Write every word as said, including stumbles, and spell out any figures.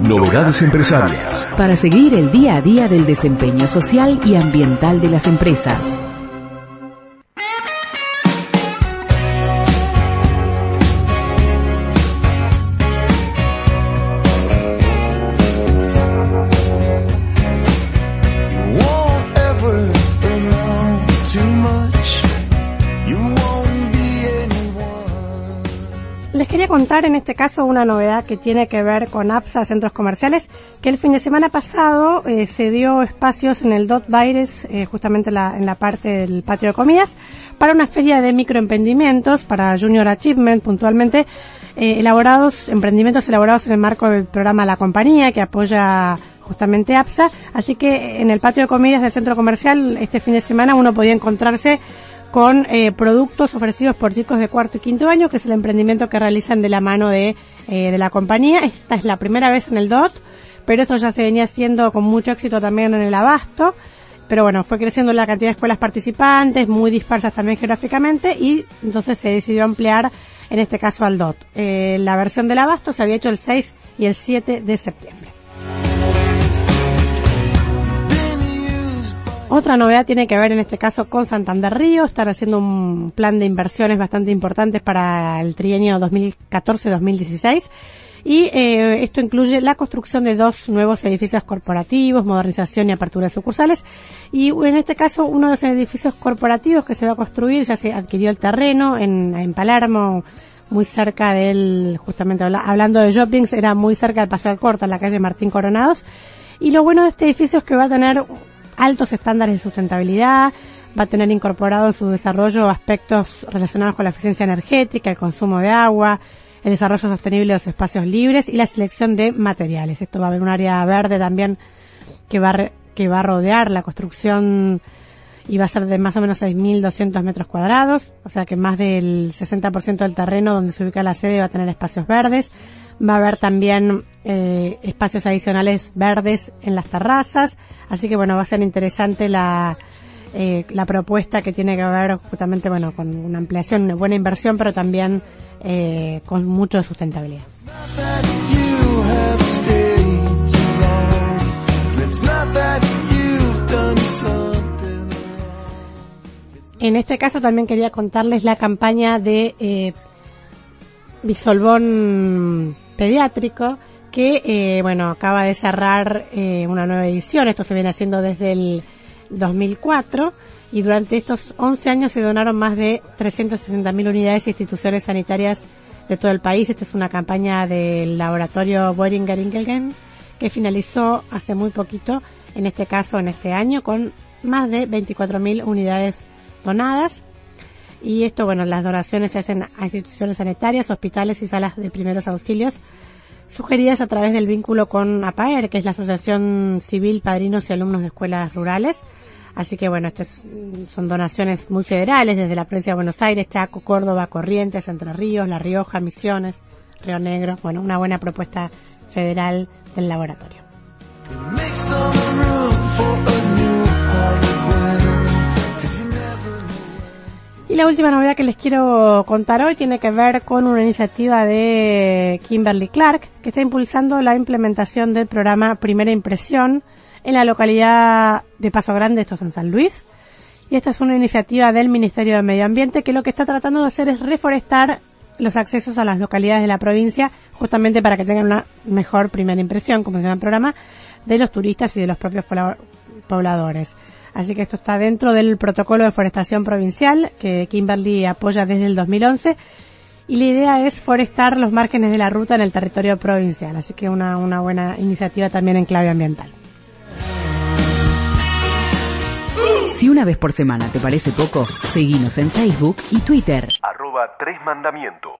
Novedades empresarias. Para seguir el día a día del desempeño social y ambiental de las empresas. Les quería contar en este caso una novedad que tiene que ver con APSA Centros Comerciales, que el fin de semana pasado eh, se dio espacios en el D O T Baires, eh, justamente la, en la parte del patio de comidas, para una feria de microemprendimientos, para Junior Achievement puntualmente, eh, elaborados, emprendimientos elaborados en el marco del programa La Compañía, que apoya justamente APSA. Así que en el patio de comidas del centro comercial este fin de semana uno podía encontrarse con eh, productos ofrecidos por chicos de cuarto y quinto año, que es el emprendimiento que realizan de la mano de, eh, de la compañía. Esta es la primera vez en el D O T, pero esto ya se venía haciendo con mucho éxito también en el Abasto. Pero bueno, fue creciendo la cantidad de escuelas participantes, muy dispersas también geográficamente, y entonces se decidió ampliar, en este caso, al D O T. Eh, la versión del Abasto se había hecho el seis y el siete de septiembre. Otra novedad tiene que ver en este caso con Santander Río. Están haciendo un plan de inversiones bastante importantes para el trienio dos mil catorce dos mil dieciséis. Y eh, esto incluye la construcción de dos nuevos edificios corporativos, modernización y apertura de sucursales. Y en este caso, uno de los edificios corporativos que se va a construir, ya se adquirió el terreno en, en Palermo, muy cerca del, justamente habla, hablando de shoppings, era muy cerca del Paseo Alcorta, en la calle Martín Coronados. Y lo bueno de este edificio es que va a tener altos estándares de sustentabilidad, va a tener incorporado en su desarrollo aspectos relacionados con la eficiencia energética, el consumo de agua, el desarrollo sostenible de los espacios libres y la selección de materiales. Esto va a haber un área verde también que va a, re, que va a rodear la construcción y va a ser de más o menos seis mil doscientos metros cuadrados, o sea que más del sesenta por ciento del terreno donde se ubica la sede va a tener espacios verdes. Va a haber también eh, espacios adicionales verdes en las terrazas, así que bueno, va a ser interesante la eh, la propuesta que tiene que ver justamente, bueno, con una ampliación, una buena inversión, pero también eh, con mucho de sustentabilidad. En este caso también quería contarles la campaña de eh, Bisolbón Pediátrico, que eh, bueno, acaba de cerrar eh, una nueva edición. Esto se viene haciendo desde el dos mil cuatro y durante estos once años se donaron más de trescientas sesenta mil unidades a instituciones sanitarias de todo el país. Esta es una campaña del laboratorio Boehringer Ingelheim que finalizó hace muy poquito, en este caso en este año, con más de veinticuatro mil unidades donadas. Y esto, bueno, las donaciones se hacen a instituciones sanitarias, hospitales y salas de primeros auxilios, sugeridas a través del vínculo con APAER, que es la Asociación Civil Padrinos y Alumnos de Escuelas Rurales. Así que, bueno, estas son donaciones muy federales, desde la provincia de Buenos Aires, Chaco, Córdoba, Corrientes, Entre Ríos, La Rioja, Misiones, Río Negro. Bueno, una buena propuesta federal del laboratorio. Y la última novedad que les quiero contar hoy tiene que ver con una iniciativa de Kimberly Clark, que está impulsando la implementación del programa Primera Impresión en la localidad de Paso Grande, esto es en San Luis. Y esta es una iniciativa del Ministerio de Medio Ambiente que lo que está tratando de hacer es reforestar los accesos a las localidades de la provincia, justamente para que tengan una mejor primera impresión, como se llama el programa, de los turistas y de los propios pobladores. Así que esto está dentro del protocolo de forestación provincial que Kimberly apoya desde el dos mil once, y la idea es forestar los márgenes de la ruta en el territorio provincial. Así que una, una buena iniciativa también en clave ambiental. Si una vez por semana te parece poco, seguinos en Facebook y Twitter. Arroba Tres Mandamientos.